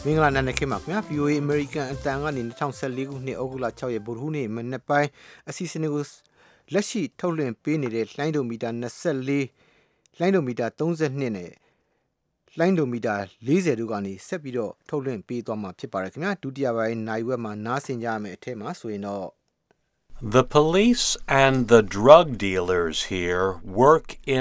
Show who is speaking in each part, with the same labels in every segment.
Speaker 1: မင်္ဂလာနံနက်ခင်းပါခင်ဗျာ VOA American အတန်ကနေ2014ခုနှစ်ဩဂုတ်လ6ရက်ဗုဒ္ဓဟူးနေ့မနက်ပိုင်းအစီအစဉ်တွေကိုလက်ရှိထုတ်လွှင့်ပေးနေတဲ့လိုင်းဒိုမီတာ24လိုင်းဒိုမီတာ32နဲ့လိုင်းဒိုမီတာ40တို့ကနေဆက်ပြီးတော့ထုတ်လွှင့်ပေးသွားမှာဖြစ်ပါတယ်ခင်ဗျာဒုတိယပိုင်းနိုင်ဝက်မှာနားဆင်ကြရမယ့်အထက်မှာဆိုရင်တော့
Speaker 2: The police and the drug dealers here work in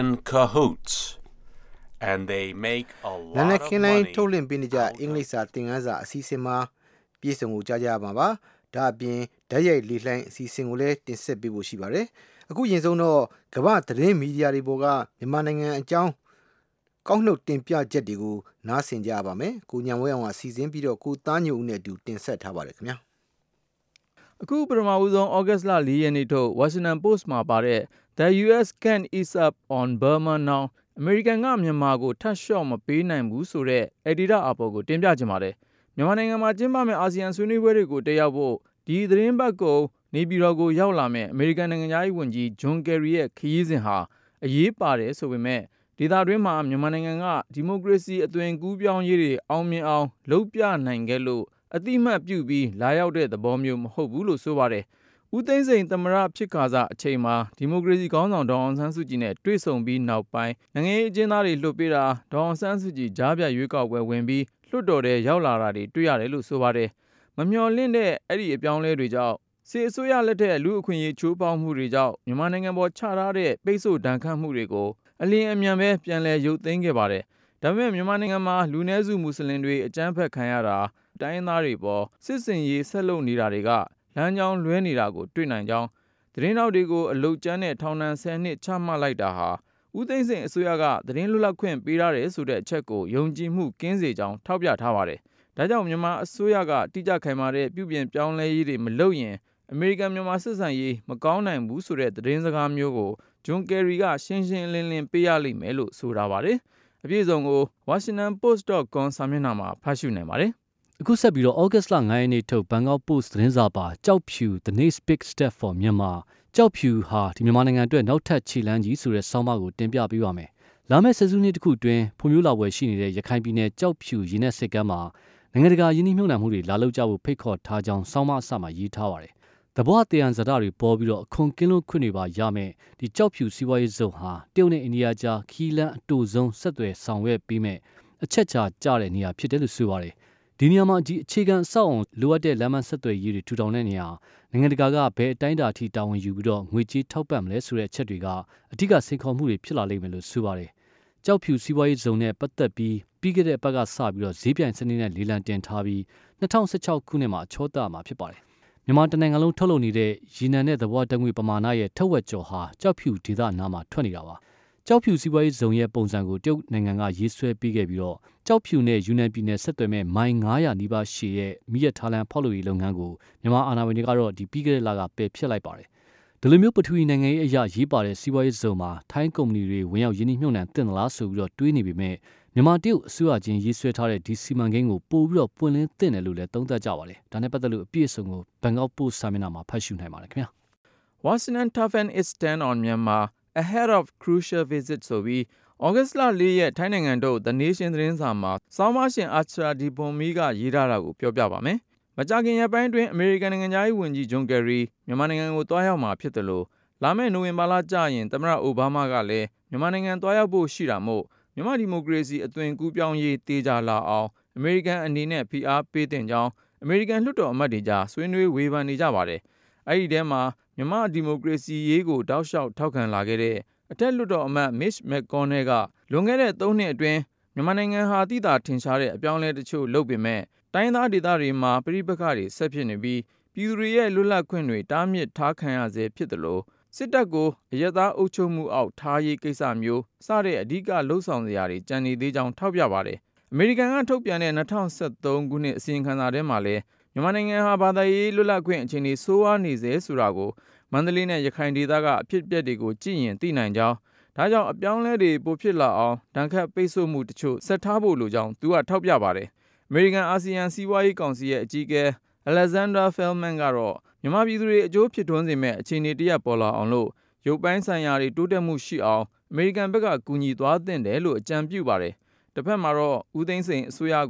Speaker 2: cahoots.And they make a lot of money.
Speaker 1: နနခင်လိုင်းထုတ်လင့်ပေးနေကြအင်္ဂလိပ်စာသင်ခန်းစာအစီအစဉ်မှာပြည်စုံကိုကြားကြရမှာပါဒါအပြင်ဓာတ်ရိုက်လေလှိုင်းအစီအစဉ်ကိုလည်းတင်ဆက်ပေးဖို့ရှိပါတယ်အခုရင်ဆုံးတော့ကမ္ဘာသတင်းမီဒီယာတွေပေါ်ကမြန်မာနိုင်ငံအကြောင်းကောက်နှုတ်တင်ပြချက်တွေကိုနားဆင်ကြရပါမယ်ကိုညံဝဲအောင်ကစီစဉ်ပြီးတော့ကိုသားညိုဦးနဲ့အတူတင်ဆက်ထားပါတယ်ခင်ဗျာ
Speaker 3: အခုပထမဦးဆုံးဩဂတ်လ4ရက်နေ့ထုတ် Washington Post မှာပါတဲ့ The US can't ease up on Burma nowအမေရိကန်ကမြန်မာကိုထပ်လျှော့မပေးနိုင်ဘူးဆိုတဲ့ editor အပေါ်ကိုတင်ပြချင်ပါတယ်မြန်မာနိုင်ငံမှာကျင်းပမယ့်အာဆီယံဆွေးနွေးပွဲတွေကိုတက်ရောက်ဖို့ဒီသတင်းပတ်ကုန်နေပြည်တော်ကိုရောက်လာမယ့်အမေရိကန်နိုင်ငံသားဝန်ကြီးဂျွန်ကယ်ရီရဲ့ခရီးစဉ်ဟာအရေးပါတယ်ဆိုပေမဲ့ဒေသတွင်းမှာမြန်မာနိုင်ငံကဒီမိုကရေစီအသွင်ကူးပြောင်းရေးတွေအောင်မြင်အောင်လုပ်ပြနိုင်ခဲ့လို့အတိမတ်ပြုပြီးလာရောက်တဲ့သဘောမျိုးမဟုတ်ဘူးလို့ဆိုပါတယ်ဦးသိန်းစိန်သမ္မတဖြစ်ခါစအချိန်မှာဒီမိုကရေစီခေါင်းဆောင်ဒေါ်အောင်ဆန်းစုကြည်နဲ့တွေ့ဆုံပြီးနောက်ပိုင်းနိုင်ငံရေးအကျဉ်းသားတွေလွှတ်ပေးတာဒေါ်အောင်ဆန်းစုကြည်ကြားပြရွေးကောက်ပွဲဝင်ပြီးလွှတ်တော်ထဲရောက်လာတာတွေတွေ့ရတယ်လို့ဆိုပါတယ်မမျှော်လင့်တဲ့အဲ့ဒီအပြောင်းလဲတွေကြောင့်စစ်အစိုးရလက်ထက်လူအခွင့်အရေးချိုးဖောက်မှုတွေကြောင့်မြန်မာနိုင်ငံပေါ်ချထားတဲ့ပိတ်ဆို့ဒဏ်ခတ်မှုတွေကိုအလင်းအမြန်ပဲပြန်လည်ရုပ်သိမ်းခဲ့ပါတယ်ဒါပေမဲ့မြန်မာနိုင်ငံမှာလူနည်းစုမွတ်စလင်တွေအကြမ်းဖက်ခံရတာတိုင်းသားတွေပေါ်စစ်စင်ရေးဆက်လုပ်နေတာတွေကလမ်းကြောင်းလွဲနေတာကိုတွေ့နိုင်ကြောင်းသတင်းတောက်တွေကိုအလုတ်ကျန်းတဲ့ထောင်ဒဏ်10နှစ်ချမှတ်လိုက်တာဟာဦးသိန်းစိန်အစိုးရကသတင်းလွတ်လပ်ခွင့်ပေးရတယ်ဆိုတဲ့အချက်ကိုယုံကြည်မှုကင်းစေကြောင်းထောက်ပြထားပါတယ်ဒါကြောင့်မြန်မာအစိုးရကတိကျခိုင်မာတဲ့ပြုပြင်ပြောင်းလဲရေးတွေမလုပ်ရင်အမေရိကန်မြန်မာဆက်ဆံရေးမကောင်းနိုင်ဘူးဆိုတဲ့သတင်းစကားမျိုးကိုဂျွန်ကယ်ရီကရှင်းရှင်းလင်းလင်းပေးရလိမ့်မယ်လို့ဆိုတာပါတယ်အပြည့်အစုံကို washingtonpost.com စာမျက်နှာမှာဖတ်ရှုနိုင်ပါတယ်
Speaker 4: အခုဆက်ပြီးတော့ဩဂတ်လ9ရက်နေ့ထုတ် Bangkok Post သတင်းစာပါကြောက်ဖြူ The Next Big Step for Myanmar ကြောက်ဖြူဟာဒီမြန်မာနိုင်ငံအတွက်နောက်ထပ်ခြေလှမ်းကြီးဆိုတဲ့ဆောင်းပါးကိုတင်ပြပေးပါမယ်။လာမယ့်ဆယ်စုနှစ်တစ်ခုအတွင်းဖွံ့ဖြိုးလာပွဲရှိနေတဲ့ရခိုင်ပြည်နယ်ကြောက်ဖြူရင်းနှက်စစ်ကမ်းမှာနိုင်ငံတကာယင်းနှိမ့်မြှုပ်နှံမှုတွေလာလုပ်ကြဖို့ဖိတ်ခေါ်ထားကြောင်းဆောင်းပါးအစမှာရေးထားပါတယ်။သဘောတရားဇာတာတွေပေါ်ပြီးတော့အခွန်ကင်းလွတ်ခွင့်တွေပါရမယ်ဒီကြောက်ဖြူစီးပွားရေးဇုံဟာတရုတ်နဲ့အိန္ဒိယကြားခီးလန်းအတူဆုံးဆက်သွယ်ဆောင်ရွက်ပြီးမဲ့အချက်ချာကြတဲ့နေရာဖြစ်တယ်လို့ဆိုပါတယ်။ဒီနေရာမှာဒီအခြေခံအဆောက်အုံလိုအပ်တဲ့လမ်းမဆက်သွယ်ရေးတွေထူထောင်တဲ့နေရာနိုင်ငံတကာကဘယ်အတိုင်းအတာထိတာဝန်ယူပြီးတော့ငွေကြေးထောက်ပံ့မလဲဆိုတဲ့အချက်တွေကအဓိကစိန်ခေါ်မှုတွေဖြစ်လာလိမ့်မယ်လို့ဆိုပါတယ်။ကြောက်ဖြူစီးပွားရေးဇုံနဲ့ပတ်သက်ပြီးပြီးခဲ့တဲ့အပတ်ကစပြီးတော့ဈေးပြိုင်စနစ်နဲ့လေလံတင်ထားပြီး2016ခုနှစ်မှာချောတာမှာဖြစ်ပါတယ်။မြန်မာတနိုင်ငံလုံးထုတ်လုပ်နေတဲ့ရေနံနဲ့သဘောတငွေပမာဏရဲ့ထက်ဝက်ကျော်ဟာကြောက်ဖြူဒေသနာမှာထွက်နေတာပါ။ကြောက်ဖြူစီးပွားရေးဇုံရဲ့ပုံစံကိုတရုတ်နိုင်ငံကရေးဆွဲပေးခဲ့ပြီးတော့ကြောက်ဖြူနဲ့ယူနန်ပြည်နယ်ဆက်သွယ်မဲ့မိုင်900နီးပါးရှည်ရဲ့မိရထားလန်ဖောက်လုပ်ရေးလုပ်ငန်းကိုမြန်မာအာဏာပိုင်တွေကတော့ဒီပြီးခဲ့တဲ့လကပယ်ဖျက်လိုက်ပါတယ်။ဒီလိုမျိုးပထဝီနိုင်ငံရေးအရာရေးပါတဲ့စီးပွားရေးဇုံမှာထိုင်းကုမ္ပဏီတွေဝင်ရောက်ယင်းနှိမ့်မြှုပ်နှံတင်သလားဆိုပြီးတော့တွေးနေပေမဲ့မြန်မာတရုတ်အစိုးရချင်းရေးဆွဲထားတဲ့ဒီစီမံကိန်းကိုပို့ပြီးတော့ပွင့်လင်းသင့်တယ်လို့လည်းသုံးသပ်ကြပါတယ်။ဒါနဲ့ပတ်သက်လို့အပြည့်အစုံကို Bangkok Post စာမျက်နှာမှာဖတ်ရှုနိုင်ပါတယ်ခင်ဗျာ
Speaker 3: ။ Washington toughened its stand on Myanmar ahead of crucial visit ဆိုပြီးဩဂတ်လ4ရက်ထိုင်းနိုင်ငံတို့ The Nation သတင်းစာမှာစောင်းမရှင်အာချရာဒီပွန်မီကရေးထားတာကိုပြောပြပါမယ်။မကြာခင်ရက်ပိုင်းတွင်အမေရိကန်နိုင်ငံသားဝန်ကြီးဂျွန်ကယ်ရီမြန်မာနိုင်ငံကိုတွားရောက်မှာဖြစ်တယ်လို့လာမယ့်နိုဝင်ဘာလကျရင်သမ္မတအိုဘားမားကလည်းမြန်မာနိုင်ငံတွားရောက်ဖို့ရှိတာမို့မြန်မာဒီမိုကရေစီအသွင်ကူးပြောင်းရေးတေးကြလာအောင်အမေရိကန်အနေနဲ့ဖိအားပေးတင်ကြောင်းအမေရိကန်လွှတ်တော်အမတ်တွေကြားဆွေးနွေးဝေဖန်နေကြပါတယ်။အဲ့ဒီထဲမှာမြန်မာဒီမိုကရေစီရေးကိုတောက်လျှောက်ထောက်ခံလာခဲ့တဲ့အထက်လွှတ်တော်အမတ် Mitch McConnell ကလွန်ခဲ့တဲ့3နှစ်အတွင်းမြန်မာနိုင်ငံဟာသိသာထင်ရှားတဲ့အပြောင်းအလဲတချို့လုပ်ပေမဲ့တိုင်းသားဒေသတွေမှာပြည်ပခါတွေဆက်ဖြစ်နေပြီးပြည်သူတွေရဲ့လွတ်လပ်ခွင့်တွေတားမြစ်ထားခံရစေဖြစ်တယ်လို့စစ်တပ်ကိုအရက်သားအုပ်ချုပ်မှုအောက်ထားရေးကိစ္စမျိုးစတဲ့အဓိကလှုံ့ဆော်စရာတွေကြံနေသေးကြောင်းထောက်ပြပါတယ်။အမေရိကန်ကထုတ်ပြန်တဲ့2013ခုနှစ်အစီရင်ခံစာထဲမှာလည်းမြန်မာနိုင်ငံဟာဘာသာရေးလွတ်လပ်ခွင့်အခြေအနေဆိုးဝါးနေစေဆိုတာကိုမန္တလေးနဲ့ရခိုင်ဒေသကအဖြစ်အပျက်တွေကိုကြည့်ရင်သိနိုင်ကြောင်းဒါကြောင့်အပြောင်းလဲတွေပိုဖြစ်လာအောင်ဒဏ်ခတ်ပိတ်ဆို့မှုတချို့ဆက်ထားဖို့လိုကြောင်းသူကထောက်ပြပါတယ်။အမေရိကန်အာဆီယံစီးပွားရေးကောင်စီရဲ့အကြီးအကဲ Alexander Feldman ကတော့မြန်မာပြည်သူတွေအကျိုးဖြစ်ထွန်းစေမဲ့အခြေအနေတရက်ပေါ်လာအောင်လို့ရုပ်ပိုင်းဆိုင်ရာတွေတိုးတက်မှုရှိအောင်အမေရိကန်ဘက်ကကူညီသွားသင့်တယ်လို့အကြံပြုပါတယ်။တစ်ဖက်မှာတော့ဦးသိန်းစိန်အစိုးရကို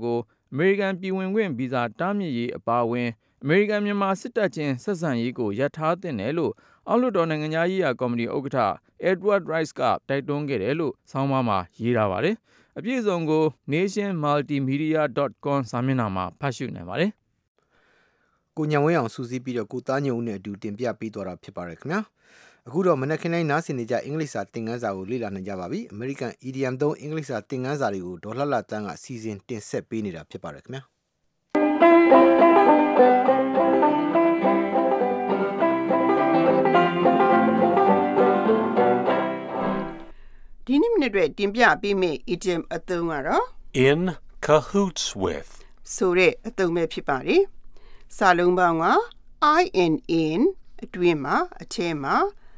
Speaker 3: အမေရိကန်ပြည်ဝင်ခွင့်ဗီဇာတားမြစ်ရေးအပါအဝင်အမေရိကန်မြန်မာစစ်တပ်ချင်းဆက်ဆံရေးကိုရပ်ထားသင့်တယ်လို့အောက်လွှတ်တော်နိုင်ငံသားရေးရာကော်မတီဥက္ကဋ္ဌ Edward Rice ကတိုက်တွန်းခဲ့တယ်လို့ဆောင်းပါးမှာရေးထားပါတယ်။အပြည့်အစုံကို nationmultimedia.com စာမျက်နှာမှာဖတ်ရှုနိုင်ပါတယ်
Speaker 1: ။ကိုညံဝင်းအောင်စူးစီးပြီးတော့ကိုသားညုံဦးနဲ့အတူတင်ပြပေးသွားတာဖြစ်ပါတယ်ခင်ဗျာ။အခုတော့မနက်ခင်းတိုင်းနားဆင်နေကြအင်္ဂလိပ်စာသင်ခန်းစာကိုလေ့လာနိုင်ကြပါပြီ။ American Idiom သုံးအင်္ဂလိပ်စာသင်ခန်းစာတွေကိုဒေါ်လှလှတန်းကစီစဉ်တင်ဆက်ပေးနေတာဖြစ်ပါတယ်ခင်ဗျာ။
Speaker 5: ဒီနေ့မနေ့အတွက်တင်ပြပေးမယ့် idiom အသုံးကတော့
Speaker 2: in cahoots with
Speaker 5: ဆိုတဲ့အသုံးပဲဖြစ်ပါတယ်။စာလုံးပေါင်းက in အတွင်းမှာအထဲမှာ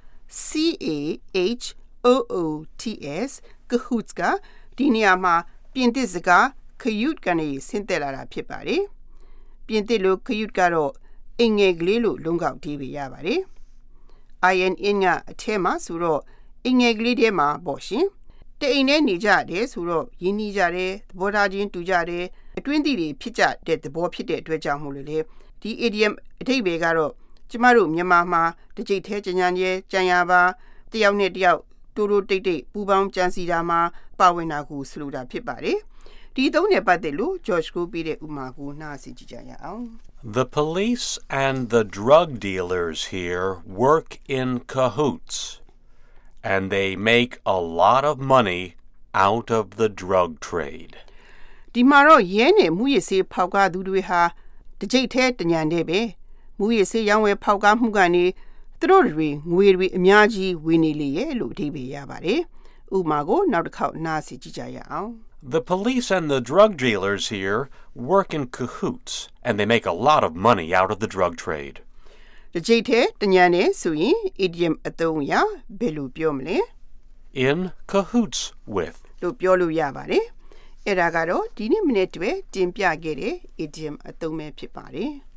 Speaker 5: CAHOOTS cahoots ကဒီနေရာမှာပြင်သစ်စကား cahute ကနေဆင်းသက်လာတာဖြစ်ပါတယ်။ပြင်သစ်လို cahute ကတော့အင်္ဂယ်ကလေးလို့လုံးကောက်တီးပေးရပါတယ်။ in ကအထဲမှာဆိုတော့အင်္ဂယ်ကလေးထဲမှာပေါ့ရှင်တအိမ်ထဲနေကြတယ်ဆိုတော့ရင်းနှီးကြတယ်သဘောထားချင်းတူကြတယ်အတွင်းသီးတွေဖြစ်ကြတဲ့သဘောဖြစ်တဲ့အတွက်ကြောင့်မို့လို့လေဒီ idiom အဓိပ္ပာယ်ကတော့ကျမတို့မြန်မာမှာတစ်ကြိတ်သေးကြံကြံရပါတယောက်နဲ့တယောက်တိုးတိုးတိတ်တိတ်ပူပေါင်းကြံစီတာမှာပါဝင်တာကိုဆိုလိုတာဖြစ်ပါတယ်ဒီသုံးနဲ့ပတ်သက်လို့ George ကိုပြတဲ့ဥမာကိုနားဆင်ကြည့်ကြရအောင်
Speaker 2: The police and the drug dealers here work in cahoots and they make a lot of money out of the drug trade.
Speaker 5: ဒီမှာတော့ရဲနဲ့မူရစေးဖောက်ကားသူတွေဟာတစ်ကြိတ်သေးတညံတဲ့ပဲမူရစေးရောင်းဝယ်ဖောက်ကားမှုကနေသူတို့တွေငွေတွေအများကြီးဝင်နေလေရဲ့လို့အဓိပ္ပာယ်ရပါတယ်။ဥပမာကိုနောက်တစ်ခေါက်နားဆင်ကြည့်ကြရအောင်
Speaker 2: The police and the drug dealers here work in cahoots and they make a lot of money out of the drug trade.
Speaker 5: တစ်ကြိတ်သေးတညံနဲ့ဆိုရင် idiom အသုံးအရဘယ်လိုပြောမလဲ
Speaker 2: In cahoots with
Speaker 5: လို့ပြောလို့ရပါတယ်။အဲ့ဒါကတော့ဒီနေ့မနေ့တည်းတင်ပြခဲ့တဲ့ idiom အသုံးပဲဖြစ်ပါတယ်။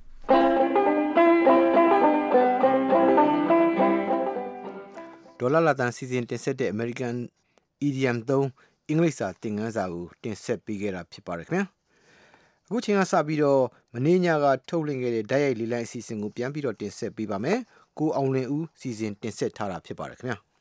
Speaker 1: ဒေါ်လာတန်စီစဉ်တင်ဆက်တဲ့ American Idiom သုံးအင်္ဂလိပ်စာသင်ခန်းစာကိုတင်ဆက်ပေးခဲ့တာဖြစ်ပါတယ်ခင်ဗျာ။အခုချိန်ကစပြီးတော့မနေ့ညကထုတ်လွှင့်ခဲ့တဲ့ဓာတ်ရိုက်လေးလိုင်းအစီအစဉ်ကိုပြန်ပြီးတော့တင်ဆက်ပေးပါမယ်။ကိုအောင်လင်းဦးစီစဉ်တင်ဆက်ထားတာဖြစ်ပါတယ်ခင်ဗျာ။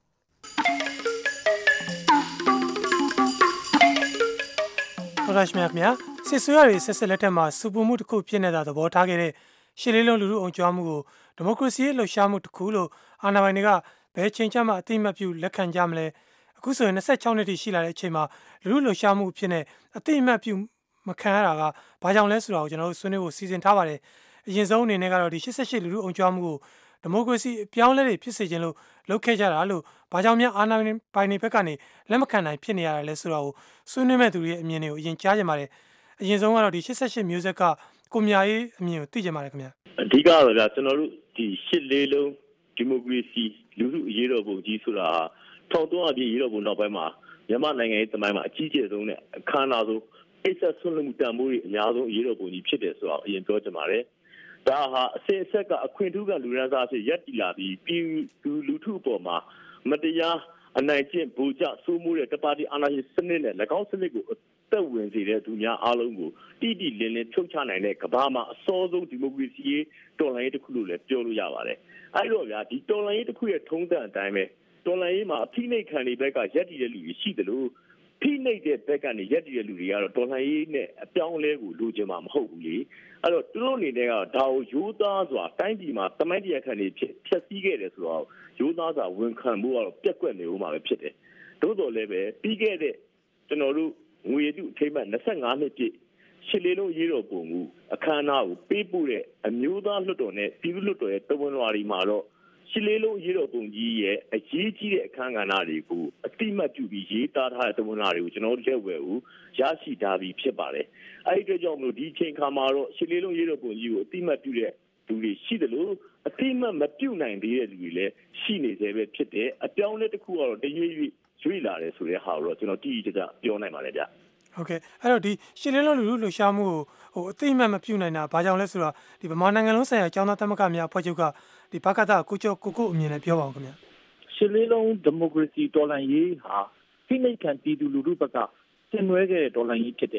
Speaker 6: ဟုတ်ပါရှင်ခင်ဗျာစစ်ဆွေးရတွေဆက်ဆက်လက်ထက်မှာစူပူမှုတစ်ခုဖြစ်နေတာသဘောထားခဲ့တဲ့ရှစ်လေးလုံးလူထုအောင်ကြွားမှုကိုဒီမိုကရေစီရဲ့လှုပ်ရှားမှုတစ်ခုလို့အာဏာပိုင်တွေကဘယ်ချိန်ကျမှအသိမှတ်ပြုလက်ခံကြမလဲအခုဆိုရင်26နှစ်တိရှိလာတဲ့အချိန်မှာလူထုလှုပ်ရှားမှုဖြစ်နေအသိမှတ်ပြုမခံရတာကဘာကြောင့်လဲဆိုတာကိုကျွန်တော်တို့ဆွေးနွေးဖို့စီစဉ်ထားပါတယ်အရင်ဆုံးအနေနဲ့ကတော့ဒီ88လူထုအောင်ကြွားမှုကိုဒီမိုကရေစီအပြောင်းလဲတွေဖြစ်စေခြင်းလို့လုပ်ခဲ့ကြတာလို့ဘာကြောင့်များအာဏာပိုင်တွေဘက်ကနေလက်မခံနိုင်ဖြစ်နေရတာလဲဆိုတာကိုဆွေးနွေးမဲ့သူတွေရဲ့အမြင်တွေကိုအရင်ကြားကြပါတယ်အရင်ဆုံးကတော့ဒီ88မျိုးဆက်ကကိုမြရေးအမြင်ကိုသိကြပါတယ်ခင်ဗျာ
Speaker 7: အဓိကတော့ဗျာကျွန်တော်တို့ဒီ8လေးလုံးဒီမိုကရေစီလူထုအရေးတော်ပုံကြီးဆိုတာ1300ပြည့်ရေးတော်ပုံနောက်ပိုင်းမှာမြန်မာနိုင်ငံရဲ့တမိုင်းမှာအကြီးကျယ်ဆုံးနဲ့အခမ်းအနားဆုံးအိတ်ဆက်ဆွလို့မှုတန်ဖိုးတွေအများဆုံးအရေးတော်ပုံကြီးဖြစ်တယ်ဆိုတော့အရင်ပြောချင်ပါတယ်ဒါဟာအစစ်အဆက်ကအခွင့်ထူးကလူရန်စားဖြစ်ရက်တီလာပြီးပြည်သူလူထုအပေါ်မှာမတရားအနိုင်ကျင့်ဗိုလ်ကျစိုးမိုးတဲ့တပါတီအာဏာရှင်စနစ်နဲ့၎င်းစနစ်ကိုအသက်ဝင်စေတဲ့သူများအားလုံးကိုတိတိလင်းလင်းဖြုတ်ချနိုင်တဲ့ကမ္ဘာမှာအစောဆုံးဒီမိုကရေစီရေးတော်လှန်ရေးတစ်ခုလို့လည်းပြောလို့ရပါတယ်အဲဒီတော့ဗျာဒီတော်လှန်ရေးတစ်ခုရဲ့ထုံးစံအတိုင်းပဲတော်လှန်ရေးမှာအဖိနှိတ်ခံတွေဘက်ကရက်တီတဲ့လူတွေရှိတယ်လို့ဖိနှိတ်တဲ့ဘက်ကနေရက်တီတဲ့လူတွေကတော့တော်လှန်ရေးနဲ့အပြောင်းအလဲကိုလိုချင်မှာမဟုတ်ဘူးလေအဲ့တော့သူတို့အနေနဲ့ကဒါကိုရိုးသားစွာတိုင်းပြည်မှာတမိုင်းတရားခံတွေဖြတ်စည်းခဲ့တယ်ဆိုတော့ရိုးသားစွာဝန်ခံဖို့ကတော့ပြက်ကွက်နေဦးမှာပဲဖြစ်တယ်သို့တော်လည်းပဲပြီးခဲ့တဲ့ကျွန်တော်တို့ငွေရတုအထိမ်းအမှတ်25နှစ်ပြည့်ရှစ်လေးလုံးရေးတော်ပုံကိုအခမ်းအနားကိုပေးပို့တဲ့အမျိုးသားလွှတ်တော်နဲ့ပြည်သူ့လွှတ်တော်ရဲ့တဝန်လွှာတွေမှာတော့ရှစ်လေးလုံးရေးတော်ပုံကြီးရဲ့အရေးကြီးတဲ့အခမ်းအနားတွေကိုအတိမတ်ပြုပြီးရေးသားထားတဲ့တဝန်လွှာတွေကိုကျွန်တော်တို့လက်ဝယ်ကိုရရှိထားပြီးဖြစ်ပါတယ်အဲဒီအတွက်ကြောင့်မလို့ဒီချိန်ခါမှာတော့ရှစ်လေးလုံးရေးတော်ပုံကြီးကိုအတိမတ်ပြုတဲ့လူတွေရှိတယ်လို့အတိမတ်မပြုနိုင်သေးတဲ့လူတွေလည်းရှိနေသေးပဲဖြစ်တယ်အပြောင်းလဲတစ်ခုကတော့တရွေ့ရွေ့လာတယ်ဆိုတဲ့ဟာကိုတော့ကျွန်တော်တိတိကျကျပြောနိုင်ပါတယ်ဗျ
Speaker 6: ဟုတ်ကဲ့အဲ့တော့ဒီရှစ်လေးလုံးလူထုလှုပ်ရှားမှုကိုအသိအမှတ်မပြုနိုင်တာဘာကြောင့်လဲဆိုတော့ဒီဗမာနိုင်ငံလုံးဆိုင်ရာကျောင်းသားသမဂ္ဂများအဖွဲ့ချုပ်ကဒီဘကသကိုကျော်ကိုအမြင်နဲ့ပြောပါဦးခင်ဗျာ
Speaker 7: ရှစ်လေးလုံးဒီမိုကရေစီတော်လှန်ရေးဟာဖိနှိပ်ခံပြည်သူလူထုဘက်ကဆင်နွှဲခဲ့တဲ့တော်လှန်ရေးဖြစ်တယ်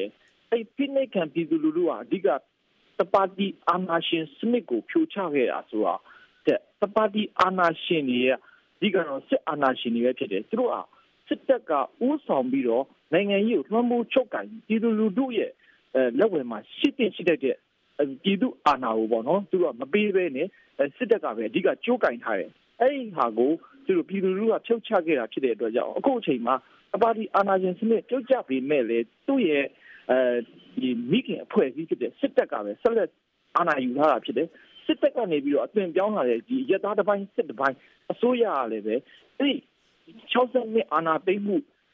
Speaker 8: ဖိနှိပ်ခံပြည်သူလူထုဟာအဓိကတပါတီအာဏာရှင်စနစ်ကိုဖြိုချခဲ့တာဆိုတာတပါတီအာဏာရှင်တွေရဲ့အဓိကတော့စစ်အာဏာရှင်တွေပဲဖြစ်တယ်သူတို့ဟာစစ်တပ်ကဦးဆောင်ပြီးတော့နိုင်ငံရေးကိုလွှမ်းမိုးချုပ်ကိုင်ပြည်သူလူထုရဲ့လက်ဝယ်မှာရှိတဲ့ပြည်သူအာဏာကိုပေါ့နော်သူတို့ကမပေးဘဲနဲ့စစ်တပ်ကပဲအဓိကကြိုးကင်ထားတယ်အဲ့ဒီဟာကိုသူတို့ပြည်သူလူထုကဖြုတ်ချခဲ့တာဖြစ်တဲ့အတွက်ကြောင့်အခုအချိန်မှာပါတီအာဏာရှင်စနစ်ပြုတ်ကျပေမဲ့လည်းသူ့ရဲ့ဒီမိခင်အဖွဲ့အစည်းဖြစ်တဲ့စစ်တပ်ကပဲဆက်လက်အာဏာယူထားတာဖြစ်တယ်စစ်တပ်ကနေပြီးတော့အသွင်ပြောင်းလာတဲ့ဒီရသားတစ်ပိုင်းစစ်တစ်ပိုင်းအစိုးရကလည်းပဲအဲ့62အာဏာသိမ်းမှု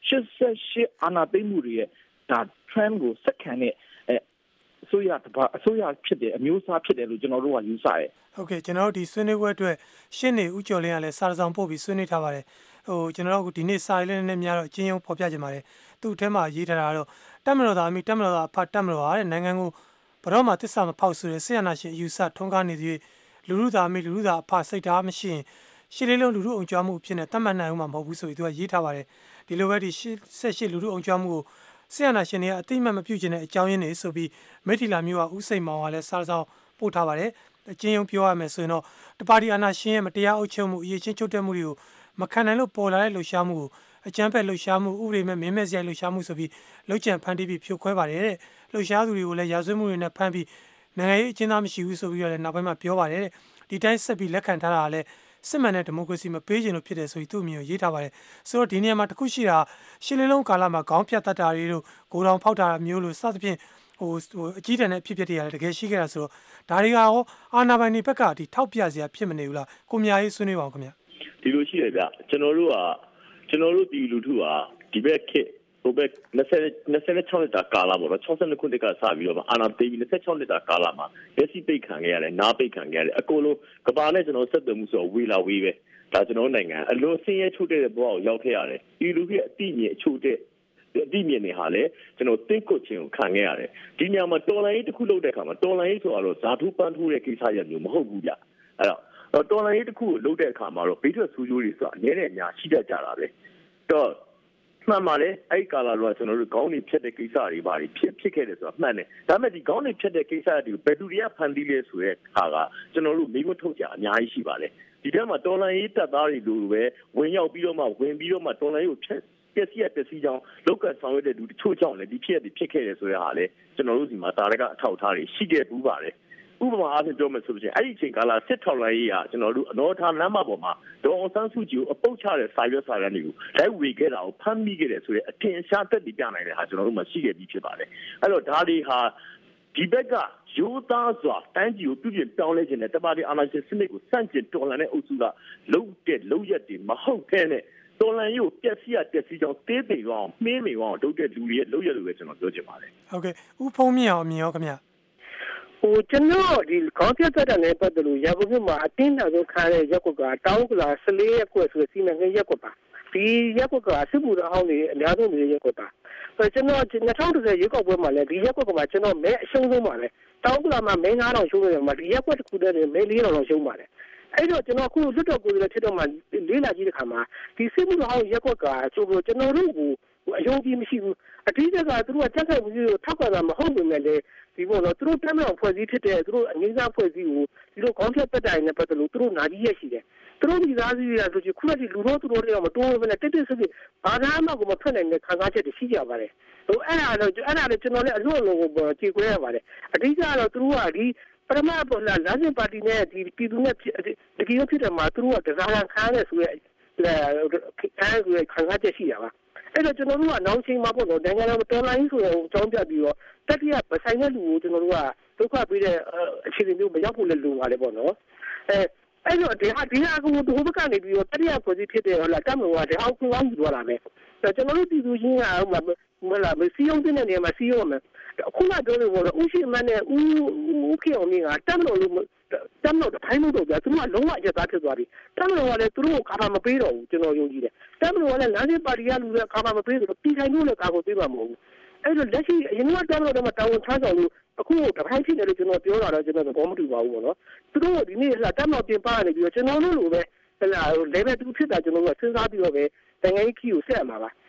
Speaker 8: 88အာဏာသိမ်းမှုတွေရဲ့ဒါ trend ကိုစက္ကန့်နဲ့အစိုးရဖြစ်တယ်အမျိုးအစားဖြစ်တယ်လို့ကျွန်တော်တို့ကယူဆတယ်
Speaker 6: ဟုတ်ကဲ့ကျွန်တော်တို့ဒီဆွေးနွေးပွဲအတွက်ရှင်းနေဦးကျော်လင်းကလည်းစာဆောင်ပို့ပြီးဆွေးနွေးထားပါတယ်ကျွန်တော်တို့ဒီနေ့စာရေးနဲ့များတော့အချင်းချင်းဖော်ပြကြပါတယ်သူ့အထက်မှာရေးထားတာတော့တက်မတော်သားအမိတက်မတော်သားအဖတက်မတော်သားတဲ့နိုင်ငံကိုဘရော့မှာတစ္ဆာမဖောက်ဆိုတဲ့ဆီယနာရှင်အယူဆထွန်းကားနေသည်လူလူသားအမိလူလူသားအဖစိတ်ထားမရှိရင်ရှစ်လေးလုံးလူလူအောင်ကြွားမှုအဖြစ်နဲ့တတ်မှတ်နိုင်ဦးမှာမဟုတ်ဘူးဆိုပြီးသူကရေးထားပါတယ်ဒီလိုပဲဒီ88လူလူအောင်ကြွားမှုကိုဆီယနာရှင်တွေကအတိအမှတ်မပြုချင်တဲ့အကြောင်းရင်းတွေဆိုပြီးမိထီလာမျိုးကဦးစိန်မောင်ကလည်းစာဆောင်ပို့ထားပါတယ်အချင်းချင်းပြောရမယ်ဆိုရင်တော့တပါတီအာဏာရှင်ရဲ့မတရားအုပ်ချုပ်မှုအရေးချင်းချုပ်တက်မှုတွေကိုမခံနိုင်လို့ပေါ်လာတဲ့လှုပ်ရှားမှုကိုအကြမ်းဖက်လှုပ်ရှားမှုဥပဒေမဲ့မင်းမဲ့စရိုက်လှုပ်ရှားမှုဆိုပြီးလှုပ်ကြံဖန်တီးပြီးဖြိုခွဲပါတယ်တဲ့လှုပ်ရှားသူတွေကိုလည်းရာဇဝတ်မှုတွေနဲ့ဖမ်းပြီးနိုင်ငံရေးအကျဉ်းသားမရှိဘူးဆိုပြီးတော့လည်းနောက်ပိုင်းမှာပြောပါတယ်တဲ့ဒီတိုင်းဆက်ပြီးလက်ခံထားတာကလည်းစစ်မှန်တဲ့ဒီမိုကရေစီမပေးခြင်းလို့ဖြစ်တယ်ဆိုပြီးသူ့အမြင်ကိုရေးထားပါတယ်ဆိုတော့ဒီနေရာမှာတခုရှိတာရှင်းလင်းလုံးကာလမှာခေါင်းဖြတ်တတ်တာတွေတို့ဂိုးတောင်ဖောက်တာမျိုးလို့စသဖြင့်အကြီးတန်းတဲ့အဖြစ်တွေကလည်းတကယ်ရှိခဲ့တာဆိုတော့ဒါတွေကရောအာဏာပိုင်တွေဘက်ကဒီထောက်ပြစရာဖြစ်မနေဘူးလားကိုမြာရေးဆွေးနွေးပါအောင်ခင်ဗျ
Speaker 7: ဒီလိုရှိရဗျကျွန်တော်တို့ဒီလူထုဟာဒီဘက်ခေတ်ဟိုဘက်26နှစ်တာကာလပေါ့နော်62ခုနှစ်ကစပြီးတော့အာဏာသိမ်းပြီး26နှစ်တာကာလမှာလက်ရှိပိတ်ခံခဲ့ရတယ်နားပိတ်ခံခဲ့ရတယ်အကုန်လုံးကဘာနဲ့ကျွန်တော်ဆက်သွယ်မှုဆိုဝေလာဝေးပဲဒါကျွန်တော်နိုင်ငံအလွန်ဆင်းရဲချို့တဲ့ဘဝကိုရောက်ခဲ့ရတယ်ဒီလူကြီးအတိအမြင်အချို့တဲ့အတိအမြင်တွေဟာလည်းကျွန်တော်သိကုတ်ခြင်းကိုခံခဲ့ရတယ်ဒီညမှာတော်လိုင်းရေးတစ်ခုလုပ်တဲ့အခါမှာတော်လိုင်းရေးဆိုတော့ဇာတုပန်းထိုးတဲ့ကိစ္စရမျိုးမဟုတ်ဘူးဗျအဲ့တော့တော်လိုင်းရေးတစ်ခုကိုလုပ်တဲ့အခါမှာတော့ဘေးထွက်ဆူးကျိုးတွေဆိုတာအများနဲ့အများရှိတတ်ကြတာပဲတော့မှန်ပါလေအဲ့ကာလာတော့ကျွန်တော်တို့ခေါင်းတွေဖြတ်တဲ့ကိစ္စတွေဘာတွေဖြစ်ခဲ့တယ်ဆိုတာမှန်တယ်ဒါပေမဲ့ဒီခေါင်းတွေဖြတ်တဲ့ကိစ္စတွေကိုဘယ်သူတွေကဖန်တီးလဲဆိုတဲ့ဟာကကျွန်တော်တို့မိမထုတ်ကြအများကြီးရှိပါလေဒီထဲမှာတော်လိုင်းရေးတပ်သားတွေလိုပဲဝင်ရောက်ပြီးတော့မှတော်လိုင်းရေးကိုပျက်စီးကြောင်းလောက်ကဆောင်ရွက်တဲ့လူတချို့ကြောင့်လည်းဒီဖြစ်ခဲ့တယ်ဆိုတဲ့ဟာလေကျွန်တော်တို့ဒီမှာတာရကအထောက်အထားတွေရှိခဲ့ဘူးပါတယ်ဥပမာအားဖြင့်ပြောမယ်ဆိုရင်အဲ့ဒီအချိန်ကာလစစ်ထောက်လိုင်းရေးကကျွန်တော်တို့အနော်ထားလမ်းမပေါ်မှာဒေါ်အောင်ဆန်းစုကြည်ကိုအပုတ်ချတဲ့စာရွက်စာတမ်းတွေကိုလိုက်ဝေခဲ့တာကိုဖမ်းမိခဲ့တယ်ဆိုတဲ့အထင်ရှားသက်သေပြနိုင်တဲ့ဟာကျွန်တော်တို့မှရှိခဲ့ပြီးဖြစ်ပါတယ်အဲ့တော့ဒါတွေဟာဒီဘက်ကရိုးသားစွာတိုင်းပြည်ကိုပြုပြင်ပြောင်းလဲခြင်းနဲ့တပါတီအာဏာရှင်စနစ်ကိုစန့်ကျင်တော်လှန်တဲ့အုပ်စုကလုပ်ရက်တွေမဟုတ်ဘဲနဲ့တော်လှန်ရေးကိုပျက်စီးကြောင်းတေးသေးအောင်မှင်းမိအောင်လုပ်တဲ့လူတွေရဲ့လုပ်ရက်လို့ပဲကျွန်တော်ပြောချင်ပါတယ်
Speaker 6: ဟုတ်ကဲ့ဥဖုံးမြအောင်အမြင်ရောခင်ဗျ
Speaker 9: ကျွန်တော်ဒီခေါင်းပြတ်တဲ့နဲ့ပတ်သက်လို့ရကုန်မြို့မှာအတင်းအဓမ္မခံရတဲ့ရက်ကွက်ကတောင်းကလာ14ရက်ကွက်ဆိုတဲ့စီမံကိန်းရက်ကွက်ပါဒီရက်ကွက်ကစစ်မှုထမ်းဟောင်းတွေအများဆုံးနေတဲ့ရက်ကွက်ပါကျွန်တော်2010ရွေးကောက်ပွဲမှာလည်းဒီရက်ကွက်ကမှကျွန်တော်မဲအရှုံးဆုံးပါလေတောင်းကလာမှာမဲ9000ရှုံးတယ်မှာဒီရက်ကွက်တစ်ခုတည်းနဲ့မဲ4000လောက်ရှုံးပါတယ်အဲ့တော့ကျွန်တော်အခုလွတ်တော်ကိုယ်စားလှယ်ဖြစ်တော့မှလေးလာကြည့်တဲ့ခါမှာဒီစစ်မှုထမ်းဟောင်းရက်ကွက်ကကျွန်တော်တို့ကိုအယုံကြည်မရှိဘူးအတိအကျကသူတို့ကတက်ခိုက်မှုကိုထောက်ခံတာမဟုတ်ဘူးနဲ့လေဒီပေါ်တော့သူတို့တမ်းမြောင်ဖွဲ့စည်းဖြစ်တဲ့သူတို့အငိမ့်စားဖွဲ့စည်းကိုဒီလိုခေါင်းဖြတ်တက်တိုင်နဲ့ပတ်သက်လို့သူတို့နာကြီးရရှိတယ်သူတို့ဒီသားစီရဆိုချင်ခုနကဒီလူတို့သူတို့တွေကမတိုးဘဲနဲ့တက်စစ်ဘာသာမှကိုမထွက်နိုင်တဲ့ခံစားချက်တွေရှိကြပါတယ်ဟိုအဲ့ဒါလည်းကျွန်တော်လည်းအလွန်လုံးကိုကြေခွဲရပါတယ်အတိအကျတော့သူတို့ကဒီပရမတ်ပေါ်လာလမ်းစဉ်ပါတီနဲ့ဒီပြည်သူနဲ့တကယ်ဖြစ်တယ်မှာသူတို့ကတရားခံရဆိုရဲအဲခံစားချက်ရှိရပါအဲ့တော့ကျွန်တော်တို့ကနောက်ချိန်မှာပေါ့နော်နိုင်ငံတော်လိုင်းဆိုရင်အကြောင်းပြပြီးတော့တတိယပဆိုင်တဲ့လူကိုကျွန်တော်တို့ကဒုက္ခပေးတဲ့အခြေအနေမျိုးမရောက်ဖို့လည်းလိုပါလေပေါ့နော်အဲ့တော့ဒီဟာကိုဒုဘကနေပြီးတော့တတိယဖွဲ့စည်းဖြစ်တဲ့ဟုတ်လားတမန်ကဒီအောက်ကိုဝိုင်းယူသွားတာပဲကျွန်တော်တို့ပြည်သူချင်းကဟိုမှာမစီယုံတဲ့နေရာမှာစီယုံမယ်ခုနပြောလို့ပေါ့ဦးရှိမနဲ့ဦးခေအောင်ကတမန်တော်ထိုင်းလို့တော့ကြာသူကလုံးဝအကျသားဖြစ်သွားပြီတမန်တော်ကလည်းသူတို့ကကာမပေးတော့ဘူးကျွန်တော်ယုံကြည်တယ်တမန်တော်ကလည်းလမ်းစဉ်ပါတီကလူတွေကကာမမပေးဘူးပြည်ထိုင်လို့လည်းကာကိုပေးမှာမဟုတ်ဘူးအဲ့တော့လက်ရှိအရင်ကတမန်တော်ကတာဝန်ထမ်းဆောင်လို့အခုတပိုင်းဖြစ်တယ်လို့ကျွန်တော်ပြောတာတော့ကျွန်တော်သဘောမတူပါဘူးပေါ့နော်သူတို့ဒီနေ့တမန်တော်ပြင်ပနေပြီးတော့ကျွန်တော်တို့လိုပဲဟလာ level 2ဖြစ်တာကျွန်တော်တို့ကစဉ်းစားပြီးတော့ပဲနိုင်ငံရေးခီကိုဆက်ရမှာပါ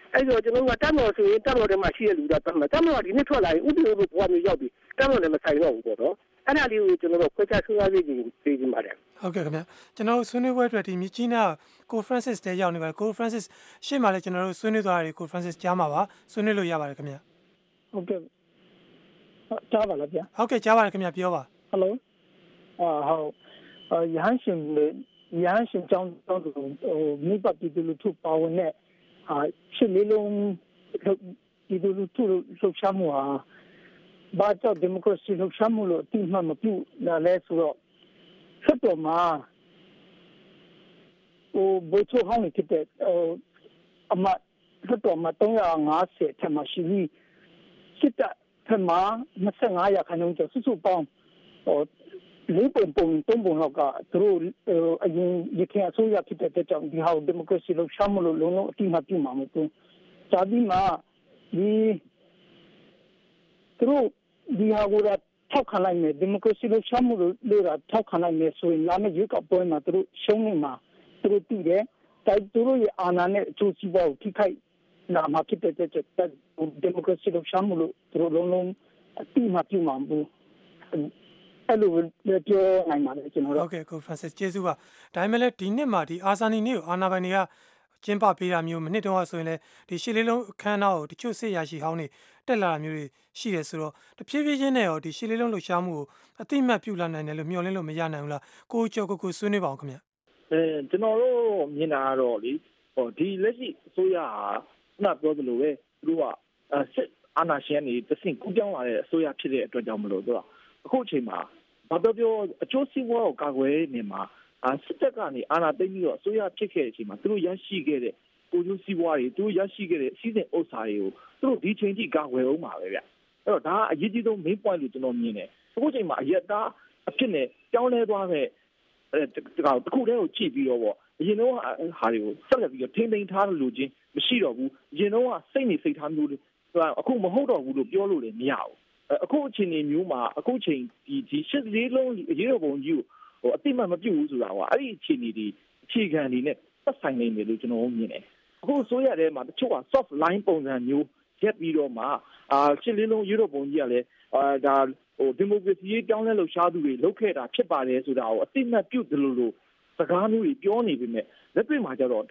Speaker 9: အဲ့တော့ကျွန်တော်ကတမ်းတော်ဆိုရင်တမ်းတော်ထဲမှာရှိတဲ့လူတွေတမ်းတော်ဒီနေ့ထွက်လာရင်ဥပဒေဘဝမျိုးရောက်ပြီတမ်းတော်လည်းမဆိုင်တော့ဘူးပေါ့နော်အဲ့ဒါလေးကိုကျွန်တော်တို့ခွဲခြားဆွေးနွေးပြီးပြင်ပါတယ်
Speaker 6: ဟုတ်ကဲ့ခင်ဗျာကျွန်တော်ဆွေးနွေးပွဲအတွက်ဒီမြကြီးနားကို Francis တဲရောက်နေပါတယ်ကို Francis ရှေ့မှာလည်းကျွန်တော်တို့ဆွေးနွေးသွားတယ်ကို Francis ကြားမှာပါဆွေးနွေးလို့ရပါတယ်ခင်ဗျာ
Speaker 10: ဟုတ်ကဲ့ကြားပါလားဗျာ
Speaker 6: ဟုတ်ကဲ့ကြားပါတယ်ခင်ဗျာပြောပါ
Speaker 10: Hello ဟုတ်ရဟန်းရှင်ကျောင်းသူမိဘပြည်သူလူထုပါဝင်တဲ့ရှစ်လေးလုံးပြည်သူလူထုလှုပ်ရှားမှုဟာဘာကြောင့်ဒီမိုကရေစီလှုပ်ရှားမှုလို့အတိအမှန်မပြုလာလဲဆိုတော့ဆက်တော်မှာဘိုးချိုဟောင်းနေဖြစ်တဲ့အမဆက်တော်မှာ350ထက်မှရှိပြီးစစ်တပ်ထက်မှ25ရာခိုင်နှုန်းကျော်စုစုပေါင်းလေးပုံ3ပုံလောက်ကသူတို့အရင်ရခိုင်အစိုးရဖြစ်တဲ့ကြောင့်ဒီဟာဒီမိုကရေစီလှုပ်ရှားမှုလို့လုံးလုံးအတိအမှန်ပြုမှာမဟုတ်ဘူး။ဒါပြီးမှသူတို့ဒီဟာကိုထောက်ခံလိုက်မယ်ဒီမိုကရေစီလှုပ်ရှားမှုလို့ထောက်ခံလိုက်မယ်ဆိုရင်လာမယ့်ရွေးကောက်ပွဲမှာသူတို့ရှုံးနေမှာသူတို့တည်တယ်။တိုက်သူတို့ရဲ့အာဏာနဲ့အကျိုးစီးပွားကိုထိခိုက်လာမှာဖြစ်တဲ့ကြောင့်ဒီမိုကရေစီလှုပ်ရှားမှုလို့သူတို့လုံးလုံးအတိအမှန်ပြုမှာမဟုတ်ဘူး။အဲ့လိုပြောနိုင်ပါတယ်ကျွန်တော်တို့
Speaker 6: ဟုတ်ကဲ့ကို Francis ကျေးဇူးပါဒါပေမဲ့လည်းဒီနှစ်မှာဒီအာဇာနည်နေ့ကိုအာဏာပိုင်တွေကကျင်းပပေးတာမျိုးမနှစ်တုန်းကဆိုရင်လည်းဒီရှစ်လေးလုံးအခမ်းအနားကိုတချို့စစ်ရရှိဟောင်းနေတက်လာတာမျိုးတွေရှိတယ်ဆိုတော့တဖြည်းဖြည်းချင်းနဲ့ရောဒီရှစ်လေးလုံးလှုပ်ရှားမှုကိုအတိအမှတ်ပြုလာနိုင်တယ်လို့မျှော်လင့်လို့မရနိုင်ဘူးလားကိုကျော်ကိုဆွေးနွေးပါအောင်ခင်ဗျ
Speaker 8: ကျွန်တော်တို့မြင်တာကတော့လေဒီလက်ရှိအစိုးရဟာခုနပြောသလိုပဲသူတို့ကစစ်အာဏာရှင်တွေတဆင့်ကူးပြောင်းလာတဲ့အစိုးရဖြစ်တဲ့အတွက်ကြောင့်မလို့သူကအခုအချိန်မှာဘာပြောအကျိုးစီးပွားကိုကာကွယ်နေမှာစစ်တပ်ကနေအာဏာသိမ်းပြီးတော့အစိုးရဖြစ်ခဲ့တဲ့အချိန်မှာသူတို့ရရှိခဲ့တဲ့ကိုကျိုးစီးပွားတွေသူတို့ရရှိခဲ့တဲ့အစည်းအဝေးဥစ္စာတွေကိုသူတို့ဒီချိန်ထိကာကွယ်အောင်ပါပဲဗျအဲ့တော့ဒါကအရေးကြီးဆုံး main point လို့ကျွန်တော်မြင်တယ်အခုချိန်မှာအရက်သားအဖြစ်နဲ့ကြောင်းလဲသွားတဲ့တခုတည်းကိုကြည့်ပြီးတော့အရင်တော့ဟာတွေကိုဆက်လက်ပြီးတော့ထိန်းသိမ်းထားလို့ချင်းမရှိတော့ဘူးအရင်တော့စိတ်နေစိတ်ထားမျိုးအခုမဟုတ်တော့ဘူးလို့ပြောလို့လည်းမရဘူးအခုအချိန်မျိုးမှာအခုချိန်ဒီရှစ်လေးလုံးအရေးတော်ပုံကြီးကိုအတိမတ်မပြုတ်ဘူးဆိုတာကအဲ့ဒီအချိန်ဒီအခြေခံတွေနဲ့သက်ဆိုင်နေတယ်လို့ကျွန်တော်မြင်တယ်အခုဆိုရတဲ့မှာတချို့က soft line ပုံစံမျိုးရက်ပြီးတော့မှရှစ်လေးလုံးရေးတော်ပုံကြီးကလည်းဒါဒီမိုကရေစီကြောင်းလဲလှုပ်ရှားသူတွေလုပ်ခဲ့တာဖြစ်ပါတယ်ဆိုတာကိုအတိမတ်ပြုတ်တယ်လို့စကားမျိုးတွေပြောနေပေမဲ့လက်တွေ့မှာကျတော့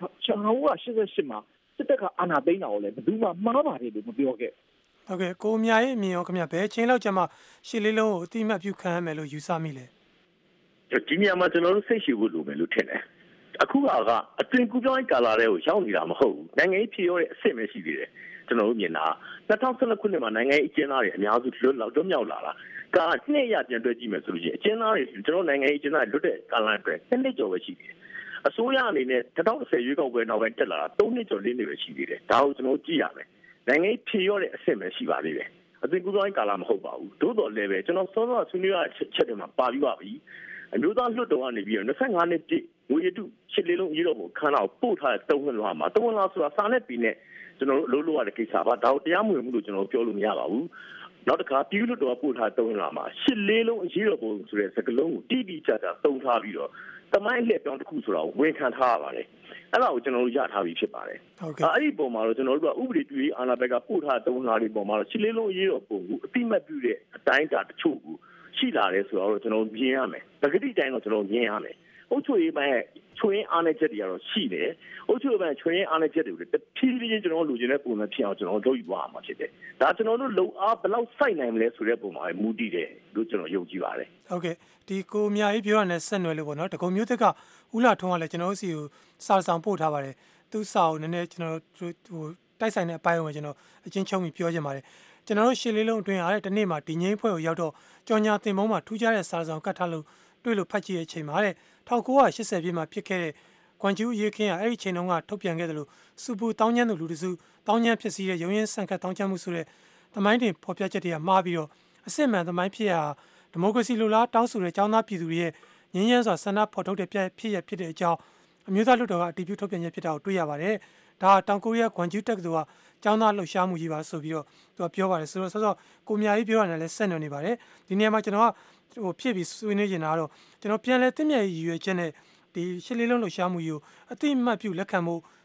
Speaker 8: 1988မှာစစ်တပ်ကအာဏာသိမ်းတာကိုလည်းဘယ်သူမှမှားပါတယ်လို့မပြောခဲ့
Speaker 6: ဟုတ်ကဲ့ကိုမြရဲ့အမြင်ရောခင်ဗျဘယ်ချင်းလောက်ကျမှရှစ်လေးလုံးကိုအတိမတ်ပြုခံရမယ်လို့ယူဆမိလဲ
Speaker 7: ဒီနေရာမှာကျွန်တော်တို့စိတ်ရှည်ဖို့လိုမယ်လို့ထင်တယ်အခုကအသွင်ကူးပြောင်းကာလာတွေကိုရောက်နေတာမဟုတ်ဘူးနိုင်ငံရေးဖြစ်ရတဲ့အဆင့်ပဲရှိသေးတယ်ကျွန်တော်တို့မြင်တာ2012ခုနှစ်မှာနိုင်ငံရေးအကျဉ်းသားတွေအများစုလွတ်မြောက်လာတာကနှစ်ရပြန်တွဲကြည့်မယ်ဆိုလို့ရှိရင်အကျဉ်းသားတွေကျွန်တော်နိုင်ငံရေးအကျဉ်းသားတွေလွတ်တဲ့ကာလအတွက်နှစ်ကျော်ပဲရှိသေးတယ်အစိုးရအနေနဲ့2010ရွေးကောက်ပွဲနောက်ပိုင်းတက်လာတာ3နှစ်ကျော်4နှစ်ပဲရှိသေးတယ်ဒါကိုကျွန်တော်ကြည့်ရမယ်နိုင်ငံရေးဖြစ်ရတဲ့အဆင့်ပဲရှိပါသေးတယ်အသွင်ကူးပြောင်းကာလာမဟုတ်ပါဘူးသို့တော်လည်းပဲကျွန်တော်စောစောဆွေးနွေးရတဲ့ချက်တွေမှာပါပြီးပါပြီအမျိုးသားလွှတ်တော်ကနေပြီးတော့25နှစ်ပြည့်ငွေရတုရှစ်လေးလုံးရေးတော့ကိုခန်းတော့ပို့ထားတဲ့3နှစ်လောက်မှာ3နှစ်လောက်ဆိုတာစာနဲ့ပြီးနဲ့ကျွန်တော်တို့လို့ရတဲ့ကိစ္စပါဒါကိုတရားမဝင်မှုလို့ကျွန်တော်ပြောလို့မရပါဘူးနောက်တစ်ခါပြည်သူ့လွှတ်တော်ကပို့ထားတဲ့3နှစ်လောက်မှာရှစ်လေးလုံးရေးတော့ပုံဆိုတဲ့စကားလုံးကိုတိတိကျကျသုံးထားပြီးတော့တမိုင်းလက်ပြောင်းတစ်ခုဆိုတော့ဝန်ခံထားရပါတယ်အဲ့ဒါကိုကျွန်တော်တို့ရထားပြီးဖြစ်ပါတယ်အဲ့ဒီပုံမှာတော့ကျွန်တော်တို့ကဥပဒေပြုရေးအာဏာဘက်ကပို့ထားတဲ့3နှစ်တွေပုံမှာတော့ရှစ်လေးလုံးရေးတော့ပုံကိုအတိမတ်ပြုတဲ့အတိုင်းအတာတချို့ကိုရှိလာတယ်ဆိုတော့ကျွန်တော်မြင်ရမယ်။တကတိတိုင်းတော့ကျွန်တော်မြင်ရမယ်။အုပ်ချုပ်ရေးပိုင်းရဲ့ချွေးအားနည်းချက်တွေကတော့ရှိတယ်။အုပ်ချုပ်ရေးပိုင်းချွေးအားနည်းချက်တွေကိုတဖြည်းဖြည်းကျွန်တော်လူချင်းတဲ့ပုံစံဖြစ်အောင်ကျွန်တော်လုပ်ယူသွားမှာဖြစ်တယ်။ဒါကျွန်တော်တို့လုံအားဘယ်လောက်စိုက်နိုင်မလဲဆိုတဲ့ပုံမှာမူတည်တယ်လို့ကျွန်တော်ယုံကြည်ပါတယ်
Speaker 6: ။ဟုတ်ကဲ့ဒီကိုမြကြီးပြောရတဲ့ဆက်နွယ်လို့ပေါ့နော်။တကုံမျိုးသက်ကဦးလာထွန်းကလည်းကျွန်တော်တို့စီကိုစာဆောင်ပို့ထားပါတယ်။သူစာကိုနည်းနည်းကျွန်တော်ဟိုတိုက်ဆိုင်တဲ့အပိုင်းကိုကျွန်တော်အချင်းချုံပြီးပြောချင်ပါတယ်။ကျွန်တော်တို့ရှစ်လေးလုံးအတွင်းအားတဲ့ဒီနေ့မှာဒီငိမ့်ဖွဲ့ကိုရောက်တော့ကြော်ညာတင်မုံမှာထူးခြားတဲ့စာဆောင်ကတ်ထားလို့တွေ့လို့ဖတ်ကြည့်တဲ့အချိန်မှာတဲ့1980ပြည့်မှာဖြစ်ခဲ့တဲ့ကွမ်ကျူးရေးခင်းကအဲ့ဒီချိန်တုန်းကထုတ်ပြန်ခဲ့တယ်လို့စူပူတောင်းကျမ်းသူလူတစုတောင်းကျမ်းဖြစ်စီတဲ့ရုံရင်းဆန့်ခတ်တောင်းကျမ်းမှုဆိုတဲ့သမိုင်းတင်ဖော်ပြချက်တွေကမှားပြီးတော့အစစ်မှန်သမိုင်းဖြစ်ရာဒီမိုကရေစီလိုလားတောင်းဆိုတဲ့ចောင်းသားပြည်သူတွေရဲ့ငြင်းရမ်းစွာဆန္ဒဖော်ထုတ်တဲ့ဖြစ်တဲ့အကြောင်းအမျိုးသားလွှတ်တော်ကအတည်ပြုထုတ်ပြန်ချက်ဖြစ်တာကိုတွေ့ရပါတယ်ဒါတောင်ကိုရီးယားကွမ်ကျူးတက္ကသိုလ်ကကျောင်းသားလှုပ်ရှားမှုကြီးပါဆိုပြီးတော့သူကပြောပါတယ်ဆိုတော့ဆောကိုမြကြီးပြောရတယ်လည်းဆက်နွယ်နေပါတယ်ဒီနေရာမှာကျွန်တော်ကဖြည့်ပြီးဆွေးနွေးနေတာကတော့ကျွန်တော်ပြန်လဲတင့်မြတ်ရည်ရွယ်ချက်နဲ့ဒီရှစ်လေးလုံးလှုပ်ရှားမှုကြီးကိုအတိအမှတ်ပြုလက်ခံမှု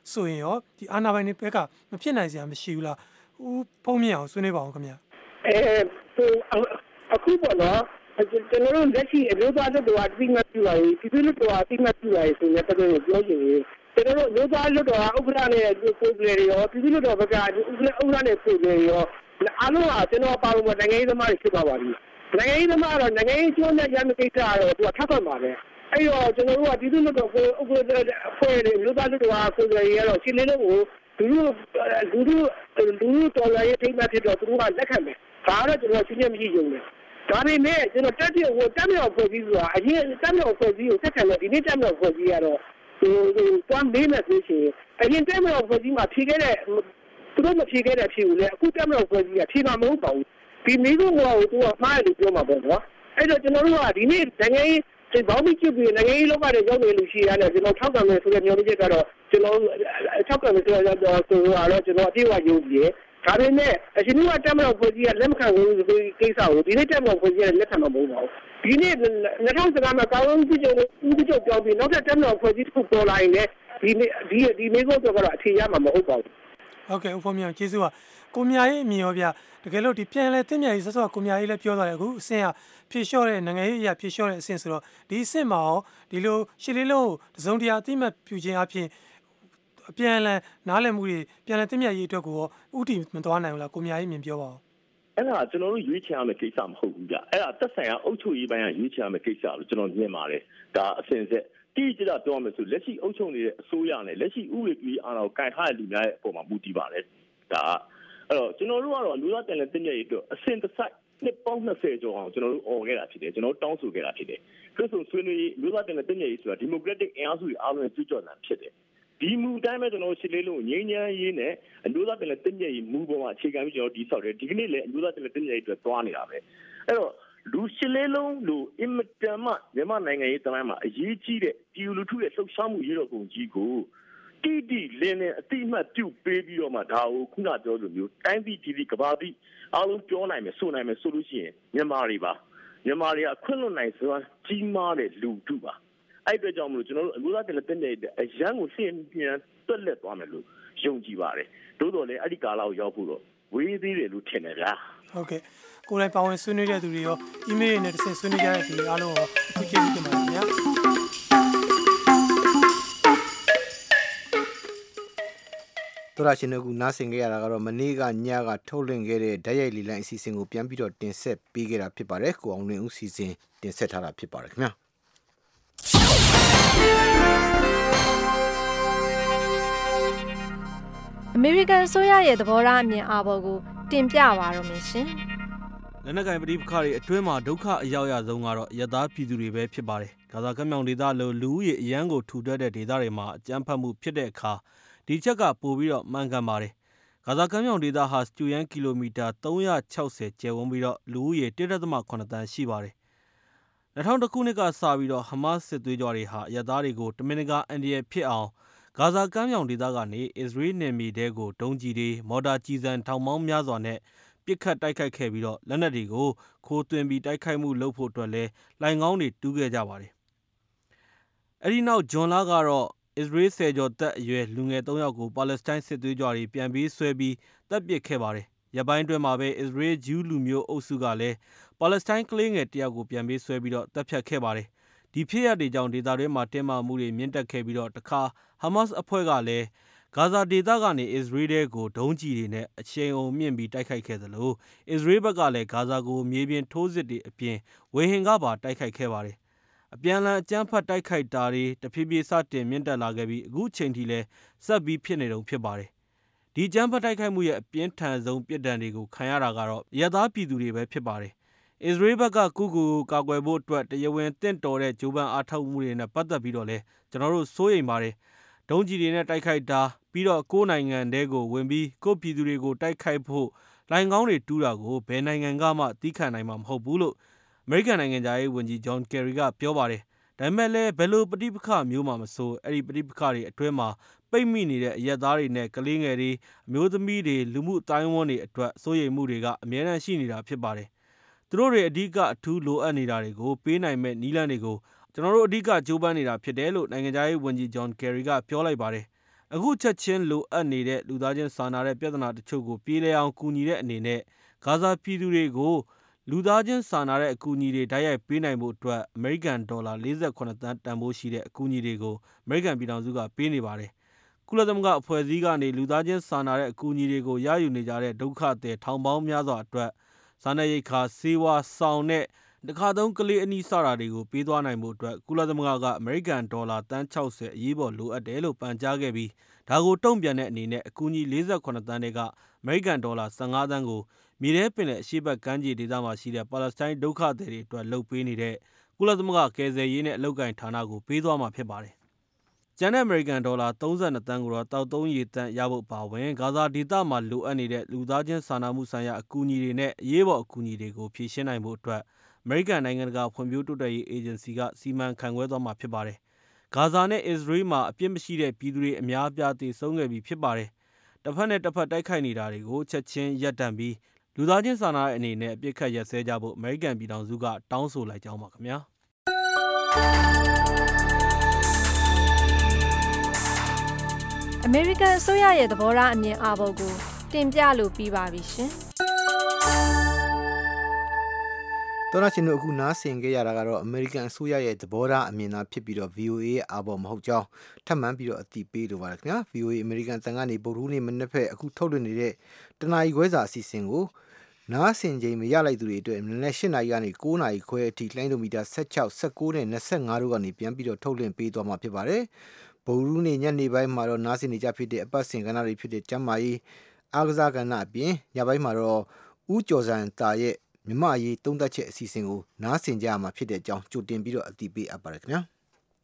Speaker 6: ဆိုရင်ရောဒီအာဏာပိုင်တွေဘက်ကမဖြစ်နိုင်စရာမရှိဘူးလားဦးဖုံးမြင့်အောင်ဆွေးနွေးပါအောင်ခင်ဗျာ
Speaker 9: အခုပေါ့နော်ကျွန်တော်တို့လက်ရှိအမျိုးသားလွှတ်တော်အတိမတ်ပြုပါရေးပြည်သူ့လွှတ်တော်အတိမတ်ပြုပါရေးဆိုတဲ့တော်တော်ပြောချင်တယ်ကျွန်တော်တို့အမျိုးသားလွှတ်တော်ဥက္ကဋ္ဌနဲ့ကိုယ်စားလှယ်တွေရောပြည်သူ့လွှတ်တော်ဘက်ကဥက္ကဋ္ဌနဲ့ကိုယ်စားလှယ်တွေရောအားလုံးဟာကျွန်တော်ပါလို့နိုင်ငံရေးသမားတွေဖြစ်ပါပါပြီနိုင်ငံရေးသမားတော့နိုင်ငံရေးကျိုးနဲ့ရမယ့်ကိစ္စတော့သူကထောက်ခံပါပဲအဲ့တော့ကျွန်တော်တို့ကပြည်သူ့လွှတ်တော်ကိုဥက္ကဋ္ဌအဖွဲ့တွေလူသားလွှတ်တော်ကိုယ်စားလှယ်တွေကတော့ရှင်းလင်းလို့ကိုလူတော်လည်းထိမှတ်ဖြစ်တော့သူတို့ကလက်ခံတယ်ဒါတော့ကျွန်တော်ရှင်းပြမရှိကြဘူးဒါပေမဲ့ကျွန်တော်တက်မြောက်ဖွဲ့စည်းဆိုတာအရင်တက်မြောက်ဖွဲ့စည်းကိုဆက်ခံလို့ဒီနေ့တက်မြောက်ဖွဲ့စည်းကတော့တွမ်းမေးမယ်ဆိုရှင်အရင်တက်မြောက်ဖွဲ့စည်းမှာဖြေခဲ့တဲ့သူတို့မဖြေခဲ့တဲ့ဖြေကိုလည်းအခုတက်မြောက်ဖွဲ့စည်းကဖြေမှာမဟုတ်ပါဘူးဒီမိကုန်းကိုသူကမှားတယ်ပြောမှာပေါ့နော်အဲ့တော့ကျွန်တော်တို့ကဒီနေ့နိုင်ငံရေးဘောင်းပြီးချစ်ပြီးနိုင်ငံရေးလောကတွေရောက်နေလို့ရှိရတယ်ကျွန်တော်ထောက်ခံမယ်ဆိုတဲ့မျိုးလေးကတော့ကျွန်တော်ထောက်ခံမယ်ဆိုတော့ကျွန်တော်အပြည့်အဝယုံကြည်ဒါပေမဲ့အရှင်ကတက်မြောက်ဖွဲ့စည်းကလက်မခံဘူးဆိုတဲ့ကိစ္စကိုဒီနေ့တက်မြောက်ဖွဲ့စည်းကလက်ခံမှာမဟုတ်ပါဘူးဒီနေ့2015မှာကာဝန်းကြီးချုပ်ပြောပြီးနောက်ထပ်တက်မြောက်ဖွဲ့စည်းတစ်ခုပေါ်လာရင်လည်းဒီမိကုန်းတော့ကတော့အခြေရမှာမဟုတ်ပါဘူး
Speaker 6: ဟုတ်ကဲ့ဦးဖုံးမြင့်ကျေးဇူးပါကိုမြရေးအမြင်ရောဗျတကယ်လို့ဒီပြန်လဲတင်းမြရေးဆော့ဆော့ကိုမြရေးလည်းပြောသွားတယ်အခုအဆင့်ကဖြေလျှော့တဲ့နိုင်ငံရေးအရာဖြေလျှော့တဲ့အဆင့်ဆိုတော့ဒီအဆင့်မှာရောဒီလိုရှစ်လေးလုံးကိုတစုံတရာအသိမှတ်ပြုခြင်းအပြင်အပြန်လည်နားလည်မှုတွေပြန်လည်တင်းမြရေးအတွက်ကိုရောဥတီမသွားနိုင်ဘူးလားကိုမြရေးမြင်ပြောပါဦး
Speaker 7: အဲ့ဒါကျွန်တော်တို့ရွေးချယ်ရမယ့်ကိစ္စမဟုတ်ဘူးဗျအဲ့ဒါသက်ဆိုင်ရာအုပ်ချုပ်ရေးပိုင်းကရွေးချယ်ရမယ့်ကိစ္စလို့ကျွန်တော်မြင်ပါတယ်ဒါအစဉ်ဆက်တိကျကျပြောရမယ်ဆိုလက်ရှိအုပ်ချုပ်နေတဲ့အစိုးရနဲ့လက်ရှိဥပဒေကြီးအာဏာကိုကင်ထားတဲ့လူများရဲ့အပေါ်မှာမူတည်ပါတယ်ဒါအဲ့တော့ကျွန်တော်တို့ကတော့လူသားတန်တဲ့တင်းမြရေးအတွက်အစဉ်တစိုက်နှစ်ပေါင်း20ကျော်အောင်ကျွန်တော်တို့អော်ခဲ့တာဖြစ်တယ်ကျွန်တော်တို့တောင်းဆိုခဲ့တာဖြစ်တယ်သူဆိုဆွေးနွေးလူသားတန်တဲ့တင်းမြရေးဆိုတာဒီမိုကရက်တစ်အင်အားစုတွေအားလုံးရဲ့ကြွကြော်တာဖြစ်တယ်ဒီမူတိုင်းပဲကျွန်တော်ရှင်းလေးလို့ငြိမ်းချမ်းရေးနဲ့အမျိုးသားတန်တဲ့တင်းမြရေးမူပေါ်မှာအခြေခံပြီးကျွန်တော်ဒီဆောက်တယ်ဒီကနေ့လည်းအမျိုးသားတန်တဲ့တင်းမြရေးအတွက်သွားနေတာပဲအဲ့တော့လူရှင်းလေးလုံးလို့အင်မတန်မှမြန်မာနိုင်ငံရေးတမိုင်းမှာအရေးကြီးတဲ့ပြည်လူထုရဲ့လှုပ်ရှားမှုရေးတော်ပုံကြီးကိုတိလင်းနဲ့အတိအမှတ်ပြုပေးပြီးတော့မှဒါကိုခုနပြောလိုမျိုးတိုင်းပြည်ပြည်ကဘာပြည်အားလုံးပြောနိုင်မယ်ဆိုနိုင်မယ်ဆိုလို့ရှိရင်မြန်မာတွေကခွင့်လွှတ်နိုင်စွာကြီးမားတဲ့လူထုပါအဲ့အတွက်ကြောင့်မလို့ကျွန်တော်တို့အမျိုးသားတလက်တက်နေတဲ့အရန်ကိုရှင်းပြန်တွက်လက်သွားမယ်လို့ယုံကြည်ပါတယ်သို့တော်လည်းအဲ့ဒီကာလကိုရောက်ဖို့တော့ဝေးသေးတယ်လို့ထင်တယ်ဗျာ
Speaker 6: ဟုတ်ကဲ့ကိုယ်တိုင်ပါဝင်ဆွေးနွေးတဲ့သူတွေရောအီးမေးလ်နဲ့တစ်ဆင့်ဆွေးနွေးကြတဲ့သူတွေအားလုံးကိုအခုကျေးဇူးတင်ပါတယ်ခင်ဗျာ
Speaker 1: တော်ရရှင်တို့ကနားဆင်ခဲ့ရတာကတော့မနေ့ကညကထုတ်လွှင့်ခဲ့တဲ့ဓာတ်ရိုက်လီလိုင်းအစီအစဉ်ကိုပြန်ပြီးတော့တင်ဆက်ပေးခဲ့တာဖြစ်ပါတယ်ကိုအောင်လွင်ဦးစီစဉ်တင်ဆက်ထားတာဖြစ်ပါတယ်ခင်ဗျာ
Speaker 11: အမေရိကန်ဆိုရရဲ့သဘောထားအမြင်အာဘော်ကိုတင်ပြပါတော့မယ်ရှင်
Speaker 12: လက်နက်ကိုင်ပဋိပက္ခတွေအတွင်းမှာဒုက္ခအရောက်ရဆုံးကတော့ရသပြည်သူတွေပဲဖြစ်ပါတယ်ဂါဇာကမ်းမြောင်ဒေသလိုလူဦးရေအရန်ကိုထူထပ်တဲ့ဒေသတွေမှာအကြမ်းဖက်မှုဖြစ်တဲ့အခါဒီချက်ကပိုပြီးတော့မှန်ကန်ပါတယ်ဂါဇာကမ်းမြောင်ဒေသဟာစတူယန်ကီလိုမီတာ360ကျယ်ဝန်းပြီးတော့လူဦးရေ 1.8 သန်းရှိပါတယ်2000ခုနှစ်ကစပြီးတော့ဟမတ်စစ်သွေးကြွတွေဟာရသားတွေကိုတမင်တကာအန်ဒီရဖြစ်အောင်ဂါဇာကမ်းမြောင်ဒေသကနေအစ္စရေးနယ်မြေတဲကိုဒုံးကျည်တွေမော်တာကျည်ဆံထောင်ပေါင်းများစွာနဲ့ပစ်ခတ်တိုက်ခိုက်ခဲ့ပြီးတော့လက်နက်တွေကိုခိုးသွင်းပြီးတိုက်ခိုက်မှုလုပ်ဖို့အတွက်လဲလိုင်ကောင်းတွေတူးခဲ့ကြပါတယ်အဲဒီနောက်ဂျွန်လာကတော့အစ္စရေးဆယ်ကျော်သက်အရွယ်လူငယ်3ယောက်ကိုပါလက်စတိုင်းစစ်သွေးကြွတွေပြန်ပြီးဆွဲပြီးတပ်ပစ်ခဲ့ပါတယ်ရပိုင်းတွင်မှာပဲအစ္စရေးဂျူးလူမျိုးအုပ်စုကလည်းပါလက်စတိုင်းကလေးငယ်တယောက်ကိုပြန်ပြီးဆွဲပြီးတော့တပ်ဖြတ်ခဲ့ပါတယ်ဒီဖြစ်ရပ်တွေကြောင့်ဒေသတွင်းမှာတင်းမာမှုတွေမြင့်တက်ခဲ့ပြီးတော့တခါဟာမတ်စ်အဖွဲ့ကလည်းဂါဇာဒေသကနေအစ္စရေးတဲကိုဒုံးကျည်တွေနဲ့အချိန်အုံမြင့်ပြီးတိုက်ခိုက်ခဲ့သလိုအစ္စရေးဘက်ကလည်းဂါဇာကိုမြေပြင်ထိုးစစ်တွေအပြင်ဝေဟင်ကပါတိုက်ခိုက်ခဲ့ပါတယ်အပြန်အလှန်အကြမ်းဖက်တိုက်ခိုက်တာတွေတဖြည်းဖြည်းစတင်မြင့်တက်လာခဲ့ပြီးအခုချိန်ထိလည်းဆက်ပြီးဖြစ်နေတုန်းဖြစ်ပါတယ်ဒီအကြမ်းဖက်တိုက်ခိုက်မှုရဲ့အပြင်းထန်ဆုံးပြစ်ဒဏ်တွေကိုခံရတာကတော့ရသပြည်သူတွေပဲဖြစ်ပါတယ်အစ္စရေးဘက်ကကုကူကာကွယ်ဖို့အတွက်တရားဝင်တင့်တော်တဲ့ဂျိုးပန်းအားထုတ်မှုတွေနဲ့ပတ်သက်ပြီးတော့လဲကျွန်တော်တို့စိုးရိမ်ပါတယ်ဒုံးကျည်တွေနဲ့တိုက်ခိုက်တာပြီးတော့ကိုယ်နိုင်ငံတဲကိုဝင်ပြီးကိုယ်ပြည်သူတွေကိုတိုက်ခိုက်ဖို့လိုင်ကောင်းတွေတူးတာကိုဘယ်နိုင်ငံကမှသီးခံနိုင်မှာမဟုတ်ဘူးလို့အမေရိကန်နိုင်ငံသားရေးဝန်ကြီးဂျွန်ကယ်ရီကပြောပါတယ်ဒါပေမဲ့လည်းဘယ်လိုပဋိပက္ခမျိုးမှမဆိုအဲ့ဒီပဋိပက္ခတွေအတွင်းမှာပိတ်မိနေတဲ့အရက်သားတွေနဲ့ကလေးငယ်တွေအမျိုးသမီးတွေလူမှုအတိုင်းအဝန်တွေအတွက်စိုးရိမ်မှုတွေကအများအားရှိနေတာဖြစ်ပါတယ်သူတို့တွေအဓိကအထူးလိုအပ်နေတာတွေကိုပေးနိုင်မဲ့နည်းလမ်းတွေကိုကျွန်တော်တို့အဓိကကြိုးပမ်းနေတာဖြစ်တယ်လို့နိုင်ငံသားရေးဝန်ကြီးဂျွန်ကယ်ရီကပြောလိုက်ပါတယ်အခုချက်ချင်းလိုအပ်နေတဲ့လူသားချင်းစာနာတဲ့ပြဿနာတချို့ကိုပြေလည်အောင်ကူညီတဲ့အနေနဲ့ဂါဇာပြည်သူတွေကိုလူသားချင်းစာနာတဲ့အကူအညီတွေတိုက်ရိုက်ပေးနိုင်ဖို့အတွက်အမေရိကန်ဒေါ်လာ48 သန်းတန်ဖိုးရှိတဲ့အကူအညီတွေကိုအမေရိကန်ပြည်ထောင်စုကပေးနေပါတယ်။ကုလသမဂ္ဂအဖွဲ့အစည်းကနေလူသားချင်းစာနာတဲ့အကူအညီတွေကိုရယူနေကြတဲ့ဒုက္ခသည်ထောင်ပေါင်းများစွာအတွက်စားနပ်ရိက္ခာဆေးဝါးဆောင်တဲ့တခါသုံးကလေးအနီးစတာတွေကိုပေးသွားနိုင်ဖို့အတွက်ကုလသမဂ္ဂကအမေရိကန်ဒေါ်လာတန်း60အရေးပေါ်လိုအပ်တယ်လို့ပန်ကြားခဲ့ပြီးဒါကိုတုံ့ပြန်တဲ့အနေနဲ့အကူအညီ48 သန်းတွေကအမေရိကန်ဒေါ်လာ15 သန်းကိုမြေထဲပင်လယ်အရှေ့ဘက်ကမ်းခြေဒေသမှာရှိတဲ့ပါလက်စတိုင်းဒုက္ခသည်တွေအတွက်လှုပ်ပေးနေတဲ့ကုလသမဂ္ဂကယ်ဆယ်ရေးနဲ့အလုပ်ကိုင်ဌာနကိုပေးသွားမှာဖြစ်ပါတယ်။ကျန်တဲ့အမေရိကန်ဒေါ်လာ32 သန်းကိုတော့တောက်သုံးရေတန့်ရဖို့ပါဝင်ဂါဇာဒေသမှာလိုအပ်နေတဲ့လူသားချင်းစာနာမှုဆိုင်ရာအကူအညီတွေနဲ့အရေးပေါ်အကူအညီတွေကိုဖြည့်ရှင်းနိုင်ဖို့အတွက်အမေရိကန်နိုင်ငံတကာဖွံ့ဖြိုးတိုးတက်ရေးအေဂျင်စီကစီမံခန့်ခွဲသွားမှာဖြစ်ပါတယ်။ဂါဇာနဲ့အစ္စရေးမှာအပြစ်မရှိတဲ့ပြည်သူတွေအများအပြားသေဆုံးခဲ့ပြီဖြစ်ပါတယ်။တစ်ဖက်နဲ့တစ်ဖက်တိုက်ခိုက်နေတာတွေကိုချက်ချင်းရပ်တန့်ပြီးလူသားချင်းစာနာတဲ့အနေနဲ့အပြစ်ခတ်ရပ်စဲကြဖို့အမေရိကန်ပြည်ထောင်စုကတောင်းဆိုလိုက်ကြောင်းပါခင်ဗျာ
Speaker 11: အမေရိကန်အစိုးရရဲ့သဘောထားအမြင်အာဘော်ကိုတင်ပြလို့ပြီးပါပြီရှင်
Speaker 1: တော်ရရှင်တို့အခုနားဆင်ကြရတာကတော့အမေရိကန်အစိုးရရဲ့သဘောထားအမြင်သာဖြစ်ပြီးတော့ VOA ရဲ့အာဘော်မဟုတ်ကြောင်းထပ်မံပြီးတော့အသိပေးလိုပါတယ်ခင်ဗျာ VOA အမေရိကန်တန်ကနေဗုဒ္ဓဟူးနေ့မနေ့ဖက်အခုထုတ်လွှင့်နေတဲ့တနာရီခွဲစာအစီအစဉ်ကိုနားဆင်ချိန်မရလိုက်သူတွေအတွက်နနေ့8နာရီကနေ9နာရီခွဲအထိလိုင်းဒိုမီတာ16 19နဲ့25တို့ကနေပြန်ပြီးတော့ထုတ်လွှင့်ပေးသွားမှာဖြစ်ပါတယ်ဗုဒ္ဓဟူးနေ့ညနေပိုင်းမှာတော့နားဆင်နေကြဖြစ်တဲ့အပတ်စဉ်ကဏ္ဍတွေဖြစ်တဲ့ကျမ်းမာရေးအားကစားကဏ္ဍအပြင်ညပိုင်းမှာတော့ဦးကျော်စံတာရဲ့မြမရေးသုံးသက်ချက်အစီအစဉ်ကိုနားဆင်ကြရမှာဖြစ်တဲ့အကြောင်းကြိုတင်ပြီးတော့အသိပေးအပ်ပါတယ်ခင်ဗျာ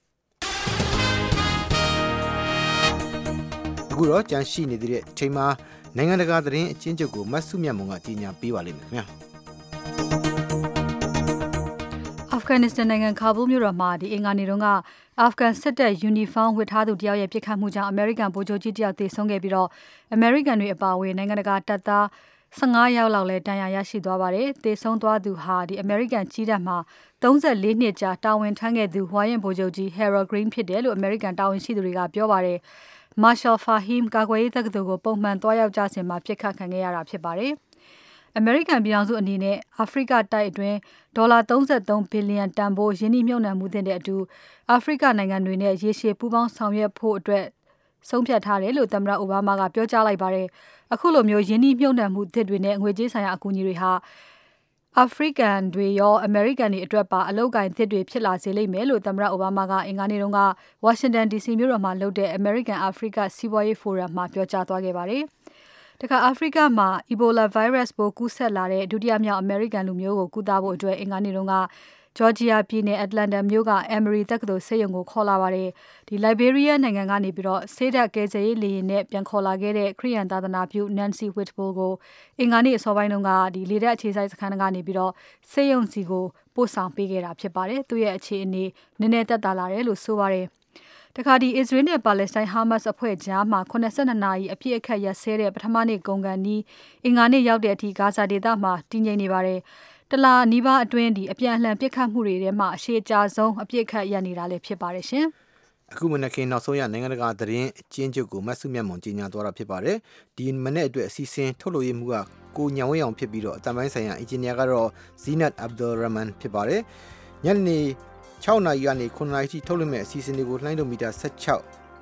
Speaker 1: အခုတော့ကြန့်ရှိနေတဲ့အချိန်မှာနိုင်ငံတကာသတင်းအချင်းချုပ်ကိုမတ်စုမြတ်မုံကကြီးညာပေးပါလိမ့်မယ်ခင်ဗျာ
Speaker 13: အာဖဂန်နစ္စတန်နိုင်ငံကာဘူးမြို့တော်မှာဒီအင်္ဂါနေ့တုန်းကအာဖဂန်စစ်တပ်ယူနီဖောင်းဝတ်ထားသူတယောက်ရဲ့ပြစ်ခတ်မှုကြောင့်အမေရိကန်ဗိုလ်ချုပ်ကြီးတယောက်သေဆုံးခဲ့ပြီးတော့အမေရိကန်တွေအပါအဝင်နိုင်ငံတကာတပ်သား15ယောက်လောက်လည်းဒဏ်ရာရရှိသွားပါတယ်။သေဆုံးသွားသူဟာဒီ American ကြီးတပ်မှာ34နှစ်ကြာတာဝန်ထမ်းခဲ့သူဝါရင်ဗိုလ်ချုပ်ကြီး Harold Green ဖြစ်တယ်လို့ American တာဝန်ရှိသူတွေကပြောပါတယ်။ Marshall Fahim ကာကွယ်ရေးတက္ကသိုလ်ကိုပုံမှန်သွားရောက်ကြစဉ်မှာပြစ်ခတ်ခံခဲ့ရတာဖြစ်ပါတယ်။ American ပြည်ထောင်စုအနေနဲ့အာဖရိကတိုက်အတွင်းဒေါ်လာ33ဘီလီယံတန်ဖိုးယင်းနှိမ့်မြုပ်နှံမှုတဲ့အတူအာဖရိကနိုင်ငံတွေနဲ့ရေရှည်ပူးပေါင်းဆောင်ရွက်ဖို့အတွက်ဆုံးဖြတ်ထားတယ်လို့သမ္မတအိုဘားမားကပြောကြားလိုက်ပါတယ်။အခုလိုမျိုးယင်းနှိမ့်မြုပ်နှံမှုသစ်တွေနဲ့ငွေကြေးဆိုင်ရာအကူအညီတွေဟာအာဖရိကန်တွေရောအမေရိကန်တွေအတွက်ပါအလောက်ကိုင်းသစ်တွေဖြစ်လာစေလိမ့်မယ်လို့သမ္မတအိုဘားမားကအင်္ဂါနေ့တုန်းကဝါရှင်တန် DC မြို့တော်မှာလုပ်တဲ့ American Africa စီးပွားရေးဖိုရမ်မှာပြောကြားသွားခဲ့ပါတယ်။တခါအာဖရိကမှာ Ebola virus ပိုးကူးစက်လာတဲ့ဒုတိယမြောက်အမေရိကန်လူမျိုးကိုကုသဖို့အတွက်အင်္ဂါနေ့တုန်းကGeorgia ပြည်နယ် Atlanta မြို့က Emory တက္ကသိုလ်ဆေးရုံကိုခေါ်လာပါတယ်။ဒီ Liberia နိုင်ငံကနေပြီးတော့ဆေးဓာတ်ကယ်ဆယ်ရေးလေယာဉ်နဲ့ပြန်ခေါ်လာခဲ့တဲ့ခရိယန်သာသနာပြု Nancy Whitbull ကိုအင်္ဂါနေ့အစောပိုင်းတုန်းကဒီလေတပ်အခြေစိုက်စခန်းကနေပြီးတော့ဆေးရုံစီကိုပို့ဆောင်ပေးခဲ့တာဖြစ်ပါတယ်။သူ့ရဲ့အခြေအနေနည်းနည်းသက်သာလာတယ်လို့ဆိုပါတယ်။တခါဒီ Israel နဲ့ Palestine Hamas အဖွဲ့ကြားမှာ82နာရီအပြည့်အခက်ရက်စဲတဲ့ပထမနေ့ကုန်ကန်နီးအင်္ဂါနေ့ရောက်တဲ့အထိဂါဇာဒေသမှာတည်ငြိမ်နေပါတယ်။တလာနီးပါးအတွင်းဒီအပြန်အလှန်ပြစ်ခတ်မှုတွေထဲမှာအရှိအကြဆုံးအပြစ်ခတ်ရနေတာလည်းဖြစ်ပါတယ်ရှင်
Speaker 1: ။အခုမနက်ခင်းနောက်ဆုံးရနိုင်ငံတကာသတင်းအကျဉ်းချုပ်ကိုမတ်စုမြတ်မွန်ကြီးညာသွားတာဖြစ်ပါတယ်။ဒီမနေ့အတွက်အစီအစဉ်ထုတ်လို့ရမှုကကိုညံဝင်းအောင်ဖြစ်ပြီးတော့အတပိုင်းဆိုင်ရာအင်ဂျင်နီယာကတော့ Zinat Abdul Rahman ဖြစ်ပါတယ်။ညနေ6နာရီကနေ9နာရီထိထုတ်လွှင့်မဲ့အစီအစဉ်တွေကိုလှိုင်းဒိုမီတာ16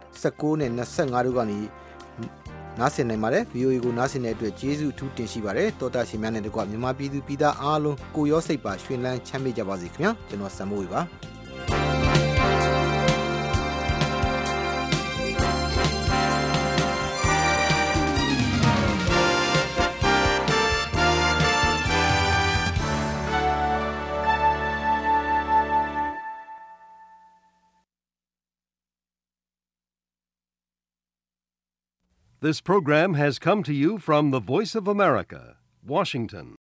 Speaker 1: 19နဲ့25တို့ကနေနားဆင်နိုင်ပါတယ် VOA ကိုနားဆင်တဲ့အတွက်ကျေးဇူးအထူးတင်ရှိပါတယ်တော်တာရှင်များနဲ့တကွမြန်မာပြည်သူပြည်သားအားလုံးကိုရောစိတ်ပါရွှင်လန်းချမ်းမြေ့ကြပါစေခင်ဗျာကျွန်တော်စံမိုးဝေပါ
Speaker 14: This program has come to you from the Voice of America, Washington.